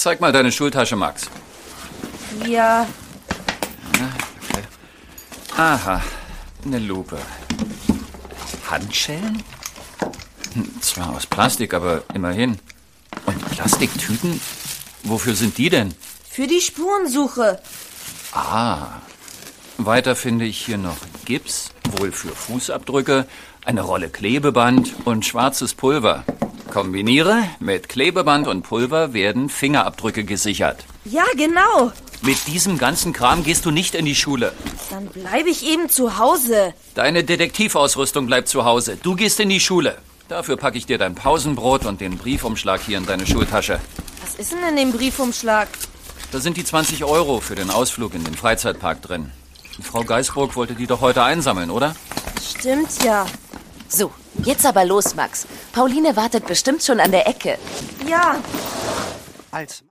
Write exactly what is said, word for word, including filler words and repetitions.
Zeig mal deine Schultasche, Max. Ja. Okay. Aha, eine Lupe. Handschellen? Hm, zwar aus Plastik, aber immerhin. Und Plastiktüten? Wofür sind die denn? Für die Spurensuche. Ah. Weiter finde ich hier noch Gips, wohl für Fußabdrücke, eine Rolle Klebeband und schwarzes Pulver. Kombiniere, mit Klebeband und Pulver werden Fingerabdrücke gesichert. Ja, genau. Mit diesem ganzen Kram gehst du nicht in die Schule. Dann bleibe ich eben zu Hause. Deine Detektivausrüstung bleibt zu Hause. Du gehst in die Schule. Dafür packe ich dir dein Pausenbrot und den Briefumschlag hier in deine Schultasche. Was ist denn in dem Briefumschlag? Da sind die zwanzig Euro für den Ausflug in den Freizeitpark drin. Frau Geisburg wollte die doch heute einsammeln, oder? Stimmt ja. So, jetzt aber los, Max. Pauline wartet bestimmt schon an der Ecke. Ja. Als